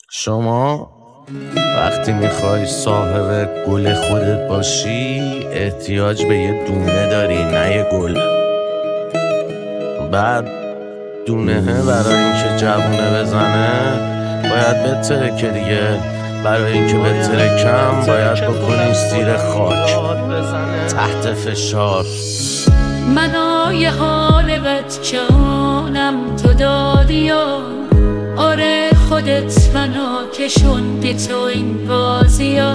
شما وقتی میخوای صاحب گل خودت باشی احتیاج به یه دونه داری، نه یه گل. بعد دونه برای اینکه جوونه بزنه باید بترکه دیگه. برای اینکه بترکم باید بکنی زیر خاک تحت فشار. منو یه حال بد کنم تو دادی و آره خودت منو کشوندی تو این بازی ها.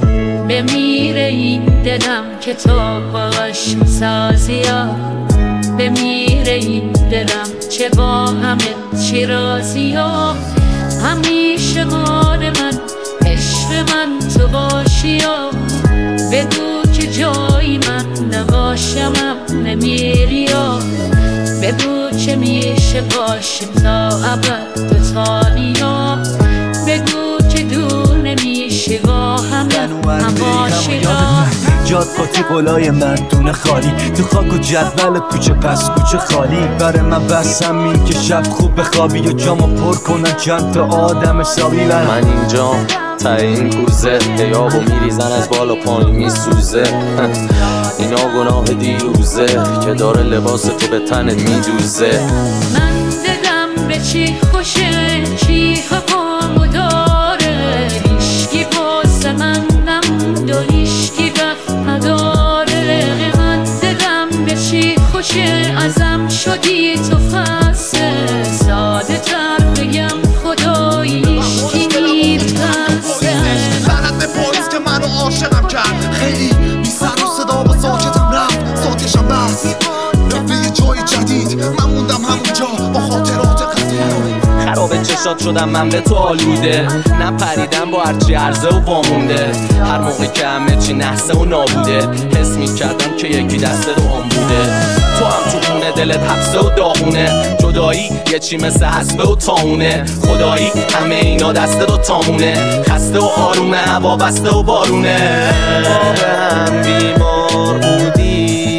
بمیره این دلم که تو باش سازی ها. بمیره این دلم چه با همه چی رازی ها. همیشه مال من عشق من تو باشی ها. بگو که جایی من نباشم نمیری ها. بگو که میشه باشیم تا ابد دوتایی ها. بگو که دور نمیشه با همه باشی ها. جاد پاتی قلای مردونه خالی تو خاک و جدول کوچه پس کوچه خالی. برای من بسم این که شب خوب بخوابی و جامو پر کنن چند تا آدم حسابی. من اینجام تا این کوزه هیابو میریزن از بالا پایین میسوزه. اینا گناه دیروزه که داره لباس تو به تنت میدوزه. من دلم به چی خوشه چی حقامو داره. هیشگی واسه من نموند و هیشگی وقت نداره. من دلم به چی خوشه ازم شدی تو خسته. ساده تر بگم خدایی هیشگی میرسه. لعنت به پاییز که منو عاشقم کرد. خیلی بی سر و صدا با ساکتم رفت. ساکتشم بس رفت به یه جای جدید. من موندم همونجا با خاطرات قدیم. خراب چشات شدم من به تو آلوده. نپریدم با هرچی عرضه و وامونده. هر موقع که همه چی نحسه و نابوده. حس میکردم که یکی دسته رو آن بوده. تو هم تو خونه دلت حبسه و داغونه. جدایی یه چی مثل حسبه و تاونه. خدایی همه اینا دسته رو تامونه. خسته و آرومه هوا بسته و بارونه. ما به هم بیمار بودی.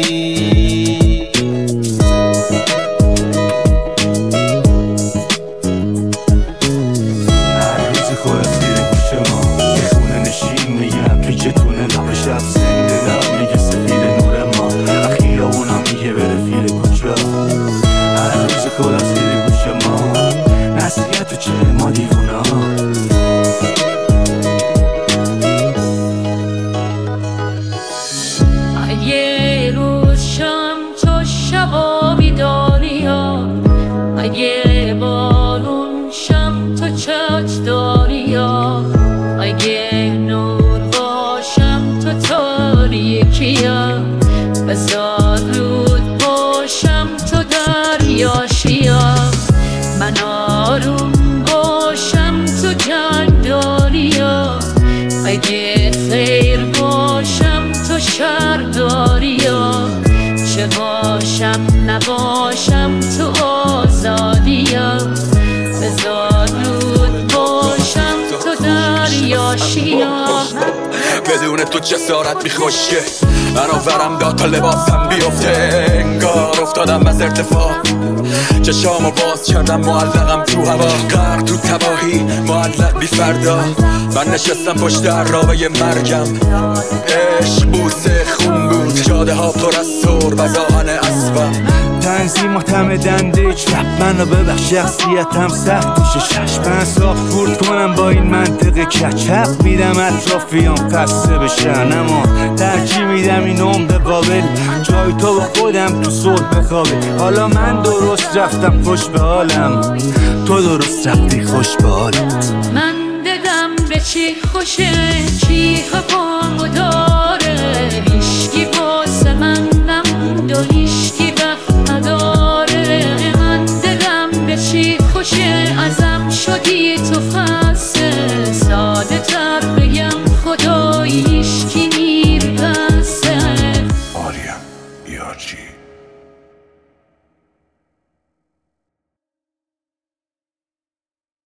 اگه روز شم تو شبا بیداری ها. اگه بارون شم تو چت داری ها. اگه نور باشم تو تاریکی ها. بزار رود باشم تو دریاشی ها. من آروم باشم تو جنگداری ها. اگه خیر باشم تو شرداری ها. چه باشم نباشم تو آزادی ها. بزار رود باشم تو دریاشی ها. بدون تو جسارت میخوشه. منو ورم داد تا لباسم بیفته. انگار افتادم از ارتفاع. چشامو باز کردم معلقم تو هوا. غرق تو تباهی معلق بی فردا. من نشستم پشت عرابه مرگم. عشق بوسه خون بود. جاده ها پر از سر و زاهن اسبم. تنظیم معتمدنده چپ منو ببخش شخصیتم سختشه. چشمن صاف خورد کنم با این منطقه کچپ. میدم اطرافیام قصه بشن اما ترجیح میدم این عمق قابل. جای تو با خودم تو صلح بخوابه. حالا من درست رفتم خوش به حالم. تو درست رفتی خوش به حالت. من دلم به چی خوشه چی حقامو داره.